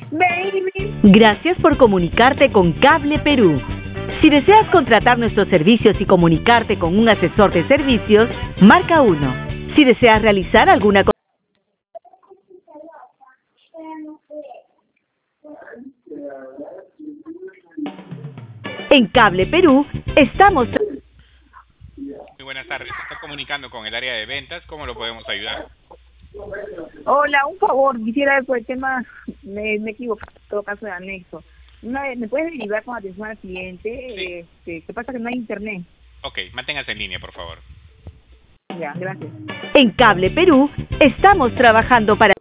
Baby. Gracias por comunicarte con Cable Perú. Si deseas contratar nuestros servicios y comunicarte con un asesor de servicios, marca 1. Si deseas realizar alguna En Cable Perú estamos... Muy buenas tardes, se está comunicando con el área de ventas, ¿cómo lo podemos ayudar? Hola, un favor, quisiera ver por el tema, me equivoqué, en todo caso de anexo. ¿Me puedes derivar con atención al cliente? Sí. ¿Qué pasa que no hay internet? Ok, manténgase en línea, por favor. Ya, gracias. En Cable Perú estamos trabajando para...